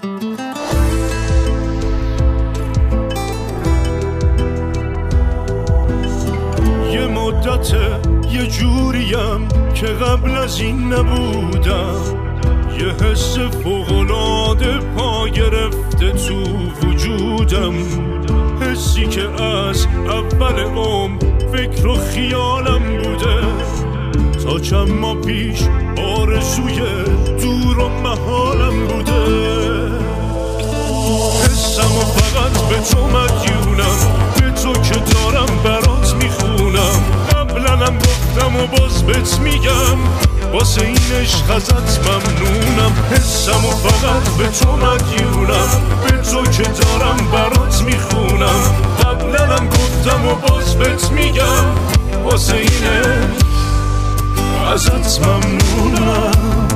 یه مدته یه جوریم که قبل از این نبودم، یه حس فوق‌العاده پا گرفته تو وجودم، حسی که از اول فکر و خیالم بوده، تا چند ماه پیش آرزوی دور و محالم بوده. حسم و فقط به تو مدیونم، به تو که دارم برات میخونم، قبلنم گفتم و باز بهت میگم، واسه این عشق ازت ممنونم. حسم و فقط به تو مدیونم، به تو که دارم برات میخونم، قبلنم گفتم و باز بهت میگم، واسه این عشق ازت ممنونم.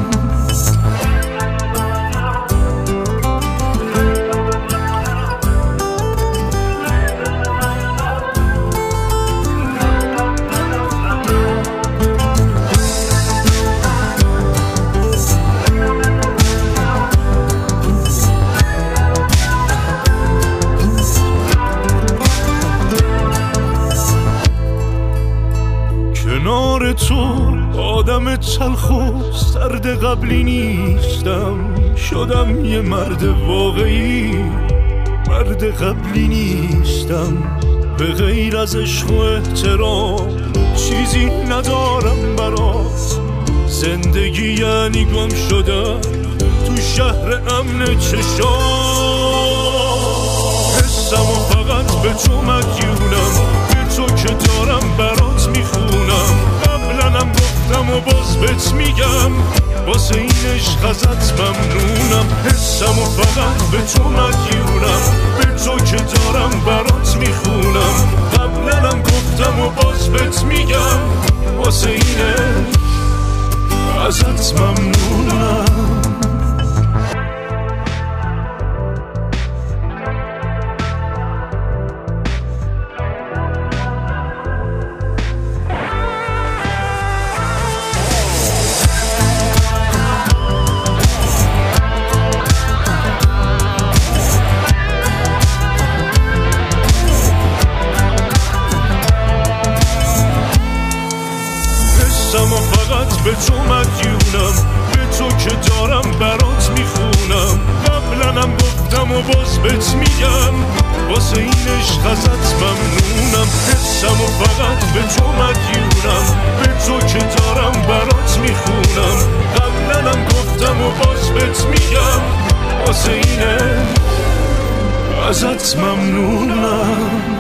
کنار تو آدم تلخ و سرد قبلی نیستم، شدم یه مرد واقعی، مرد قبلی نیستم، به غیر از عشق و احترام چیزی ندارم برات. زندگی یعنی گم شدن تو شهر امن چشام، حسم و فقط به تو مدیونم، به تو که دارم برات میخونم، قبلنم گفتم و باز بهت میگم، واسه این عشق ازت ممنونم. حسم و فقط به تو مدیونم، به تو که دارم برات میخونم، قبلنم گفتم و باز بهت میگم، واسه این عشق ازت ممنونم. حسم و فقط به تو مدیونم، به تو که دارم برات میخونم، قبلنم گفتم و باز بهت میگم، واسه این عشق ازت ممنونم. حسم و فقط به تو مدیونم، به تو که دارم برات میخونم، قبلنم گفتم و باز بهت میگم، واسه این عشق ازت ممنونم.